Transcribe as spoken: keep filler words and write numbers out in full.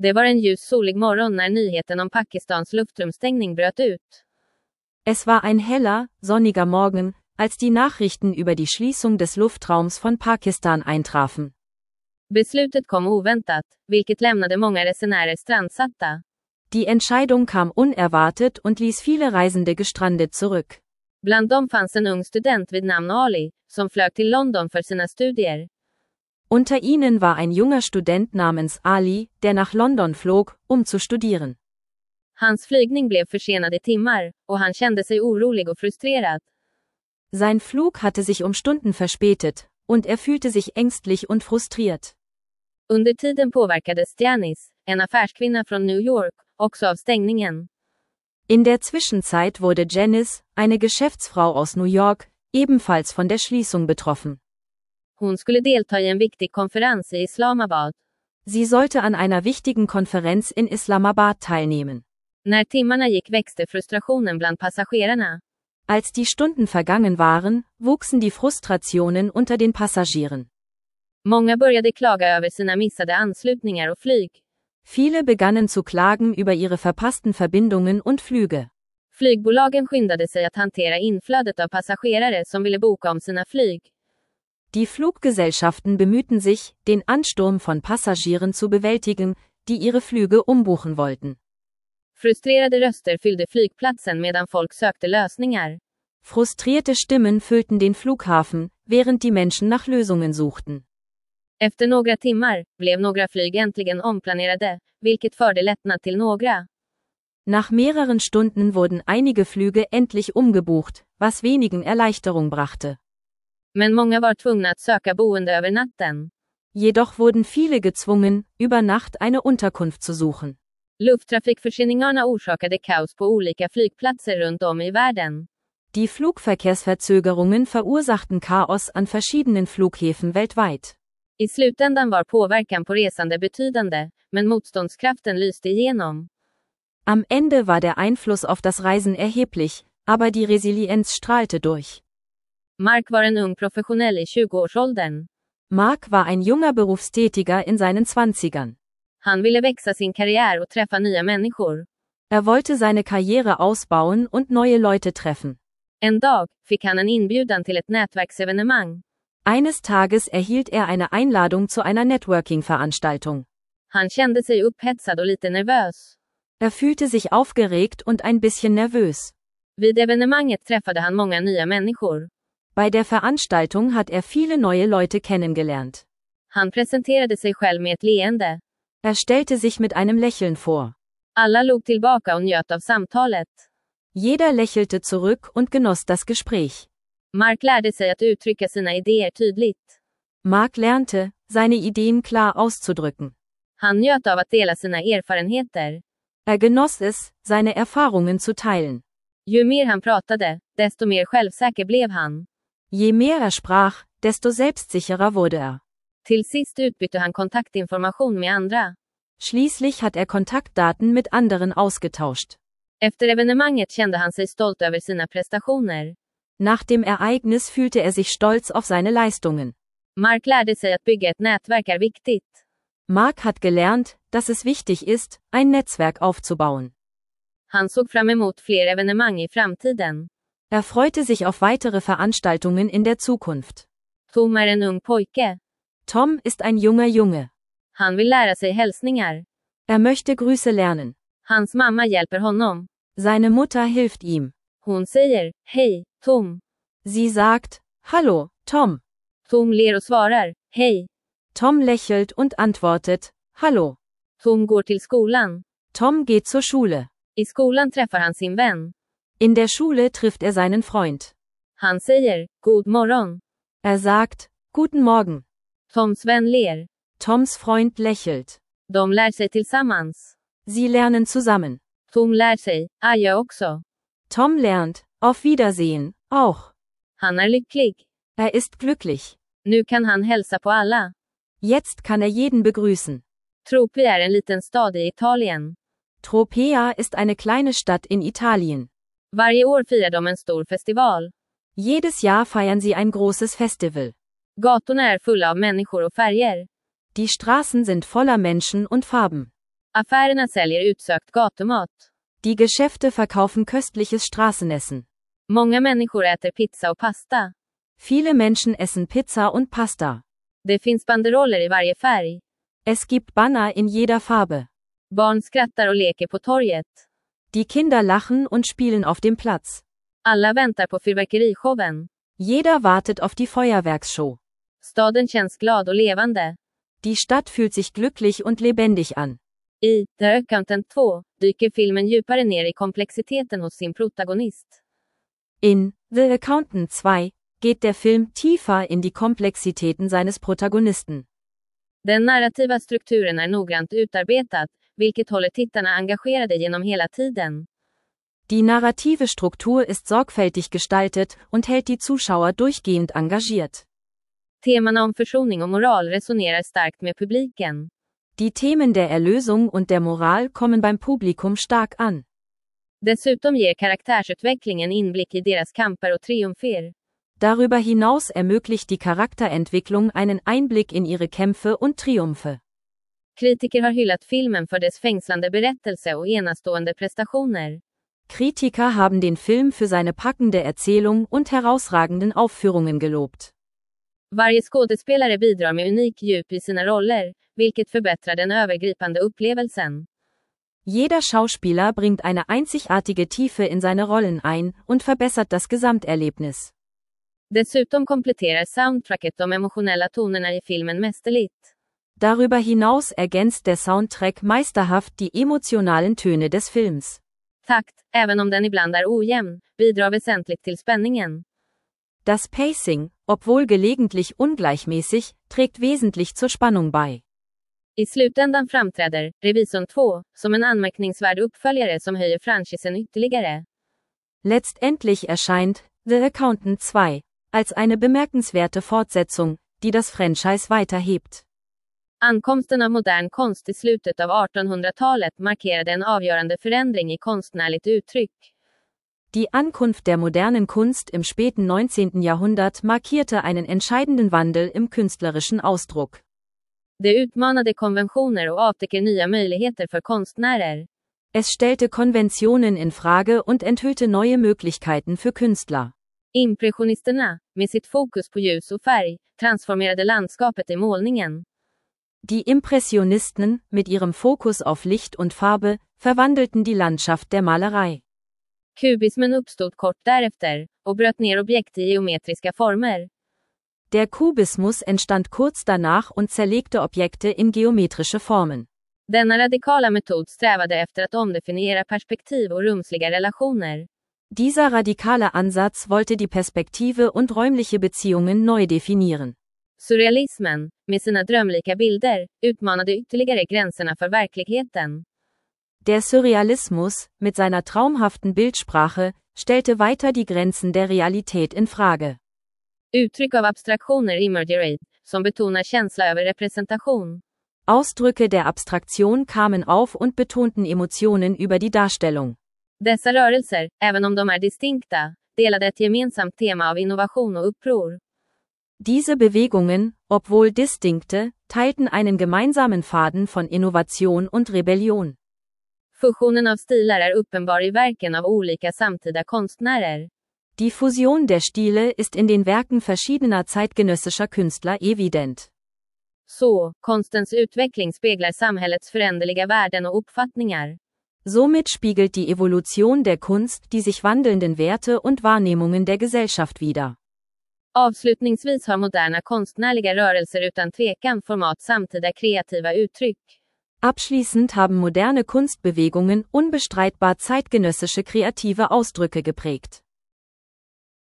Det var en ljus solig morgon när nyheten om Pakistans luftrumsstängning bröt ut. Es war ein heller, sonniger Morgen, als die Nachrichten über die Schließung des Luftraums von Pakistan eintrafen. Beslutet kom oväntat, vilket lämnade många resenärer strandsatta. Die Entscheidung kam unerwartet und ließ viele Reisende gestrandet zurück. Bland dem fanns en ung student vid namn Ali, som flög till London för sina studier. Unter ihnen war ein junger Student namens Ali, der nach London flog, um zu studieren. Hans flygning blev försenad i timmar, och han kände sig orolig och frustrerad. Sein Flug hatte sich um Stunden verspätet, und er fühlte sich ängstlich und frustriert. Under tiden påverkades Janice, en affärskvinna från New York, också av stängningen. In der Zwischenzeit wurde Janice, eine Geschäftsfrau aus New York, ebenfalls von der Schließung betroffen. Hon skulle delta i en viktig konferens i Islamabad. Sie sollte an einer wichtigen Konferenz in Islamabad teilnehmen. När timmarna gick växte frustrationen bland passagerarna. Als die Stunden vergangen waren, wuchsen die Frustrationen unter den Passagieren. Många började klaga över sina missade anslutningar och flyg. Viele begannen zu klagen über ihre verpassten Verbindungen und Flüge. Flygbolagen skyndade sig att hantera inflödet av passagerare som ville boka om sina flyg. Die Fluggesellschaften bemühten sich, den Ansturm von Passagieren zu bewältigen, die ihre Flüge umbuchen wollten. Frustrerade röster fyllde flygplatsen medan folk sökte lösningar. Frustrierte Stimmen füllten den Flughafen, während die Menschen nach Lösungen suchten. Efter några timmar blev några flyg äntligen omplanerade, vilket förde lättnad till några. Nach mehreren Stunden wurden einige Flüge endlich umgebucht, was wenigen Erleichterung brachte. Men många var tvungna att söka boende över natten. Jedoch wurden viele gezwungen, über Nacht eine Unterkunft zu suchen. Lufttrafikförseningarna orsakade kaos på olika flygplatser runt om i världen. Die Flugverkehrsverzögerungen verursachten Chaos an verschiedenen Flughäfen weltweit. I slutändan var påverkan på resande betydande, men motståndskraften lyste igenom. Am Ende war der Einfluss auf das Reisen erheblich, aber die Resilienz strahlte durch. Mark var en ung professionell i tjugoårsåldern. Mark war ein junger Berufstätiger in seinen Zwanzigern. Han ville växa sin karriär och träffa nya människor. Er wollte seine Karriere ausbauen und neue Leute treffen. En dag fick han en inbjudan till ett nätverksevenemang. Eines Tages erhielt er eine Einladung zu einer Networking-Veranstaltung. Han kände sig upphetsad och lite nervös. Er fühlte sich aufgeregt und ein bisschen nervös. Vid evenemanget träffade han många nya människor. Bei der Veranstaltung hat er viele neue Leute kennengelernt. Han presenterade sig själv med ett leende. Er stellte sich mit einem Lächeln vor. Alla log tillbaka och njöt av samtalet. Jeder lächelte zurück und genoss das Gespräch. Mark lärde sig att uttrycka sina idéer tydligt. Mark lernte, seine Ideen klar auszudrücken. Han njöt av att dela sina erfarenheter. Er genoss es, seine Erfahrungen zu teilen. Ju mer han pratade, desto mer självsäker blev han. Je mehr er sprach, desto selbstsicherer wurde er. Till sist utbytte han kontaktinformation med andra. Schließlich hat er Kontaktdaten mit anderen ausgetauscht. Efter evenemanget kände han sig stolt över sina prestationer. Nach dem Ereignis fühlte er sich stolz auf seine Leistungen. Mark lärde sig att bygga ett nätverk är viktigt. Mark hat gelernt, dass es wichtig ist, ein Netzwerk aufzubauen. Han såg fram emot fler evenemang i framtiden. Er freute sich auf weitere Veranstaltungen in der Zukunft. Tom är en ung pojke. Tom ist ein junger Junge. Han vill lära sig hälsningar. Er möchte Grüße lernen. Hans mamma hjälper honom. Seine Mutter hilft ihm. Hon säger, hej, Tom. Sie sagt, hallo, Tom. Tom ler och svarar, hej. Tom lächelt und antwortet, hallo. Tom går till skolan. Tom geht zur Schule. I skolan träffar han sin vän. In der Schule trifft er seinen Freund. Han säger, god morgon. Er sagt, guten Morgen. Toms vän ler. Toms Freund lächelt. De lär sig tillsammans. Sie lernen zusammen. Tom lär sig, adjö också. Tom lernt, auf Wiedersehen, auch. Han är lycklig. Er ist glücklich. Nu kan han hälsa på alla. Jetzt kann er jeden begrüßen. Tropi är en liten stad i Italien. Tropea ist eine kleine Stadt in Italien. Varje år firar de en stor festival. Jedes Jahr feiern sie ein großes Festival. Gatorna är fulla av människor och färger. Die Straßen sind voller Menschen und Farben. Affärerna säljer utsökt gatumat. Die Geschäfte verkaufen köstliches Straßenessen. Många människor äter pizza och pasta. Viele Menschen essen Pizza und Pasta. Det finns banderoller i varje färg. Es gibt Banner in jeder Farbe. Barn skrattar och leker på torget. Die Kinder lachen und spielen auf dem Platz. Alla väntar på fyrverkerishowen. Jeder wartet auf die Feuerwerksshow. Staden känns glad och levande. Die Stadt fühlt sich glücklich und lebendig an. I The Accountant två dyker filmen djupare ner i komplexiteten hos sin protagonist. In The Accountant zwei geht der Film tiefer in die Komplexitäten seines Protagonisten. Den narrativa strukturen är noggrant utarbetad, vilket håller tittarna engagerade genom hela tiden. Die narrative Struktur ist sorgfältig gestaltet und hält die Zuschauer durchgehend engagiert. Temana om försoning och moral resonerar starkt med publiken. Die Themen der Erlösung und der Moral kommen beim Publikum stark an. Dessutom ger karaktärsutvecklingen inblick i deras kamper och triumfer. Darüber hinaus ermöglicht die Charakterentwicklung einen Einblick in ihre Kämpfe und Triumphe. Kritiker har hyllat filmen för dess fängslande berättelse och enastående prestationer. Kritiker haben den Film für seine packende Erzählung und herausragenden Aufführungen gelobt. Varje skådespelare bidrar med unik djup i sina roller, vilket förbättrar den övergripande upplevelsen. Jeder Schauspieler bringt eine einzigartige Tiefe in seine Rollen ein und verbessert das Gesamterlebnis. Dessutom kompletterar soundtracket de emotionella tonerna i filmen mästerligt. Darüber hinaus ergänzt der Soundtrack meisterhaft die emotionalen Töne des Films. Takt, även om den ibland är ojämn, bidrar väsentligt till spänningen. Das Pacing, obwohl gelegentlich ungleichmäßig, trägt wesentlich zur Spannung bei. I slutändan framträder Revisorn två som en anmärkningsvärd uppföljare som höjer franchisen ytterligare. Letztendlich erscheint The Accountant zwei als eine bemerkenswerte Fortsetzung, die das Franchise weiterhebt. Ankomsten av modern konst i slutet av artonhundratalet markerade en avgörande förändring i konstnärligt uttryck. Die Ankunft der modernen Kunst im späten neunzehnten Jahrhundert markierte einen entscheidenden Wandel im künstlerischen Ausdruck. Det utmanade konventioner och avtäcker nya möjligheter för konstnärer. Es stellte Konventionen in Frage und enthüllte neue Möglichkeiten für Künstler. Impressionisterna, med sitt fokus på ljus och färg, transformerade landskapet i målningen. Die Impressionisten, mit ihrem Fokus auf Licht und Farbe, verwandelten die Landschaft der Malerei. Kubismen uppstod kort därefter, och bröt ner objekt i geometriska former. Der Kubismus entstand kurz danach und zerlegte Objekte in geometrische Formen. Denna radikala metod strävade efter att omdefiniera perspektiv och rumsliga relationer. Dieser radikale Ansatz wollte die Perspektive und räumliche Beziehungen neu definieren. Surrealismen, med sina drömlika bilder, utmanade ytterligare gränserna för verkligheten. Der Surrealismus, mit seiner traumhaften Bildsprache, stellte weiter die Grenzen der Realität in Frage. Uttryck av abstraktioner imagery, som betonar känsla över representation. Ausdrücke der Abstraktion kamen auf und betonten Emotionen über die Darstellung. Dessa rörelser, även om de är distinkta, delade ett gemensamt tema av innovation och uppror. Diese Bewegungen, obwohl distinkte, teilten einen gemeinsamen Faden von Innovation und Rebellion. Fusionen av stilar är uppenbar i verken av olika samtida konstnärer. Die Fusion der Stile ist in den Werken verschiedener zeitgenössischer Künstler evident. Så, konstens utveckling speglar samhällets föränderliga värden och uppfattningar. Somit spiegelt die Evolution der Kunst die sich wandelnden Werte und Wahrnehmungen der Gesellschaft wider. Avslutningsvis har moderna konstnärliga rörelser utan tvekan format samtida kreativa uttryck. Abschließend haben moderne Kunstbewegungen unbestreitbar zeitgenössische kreative Ausdrücke geprägt.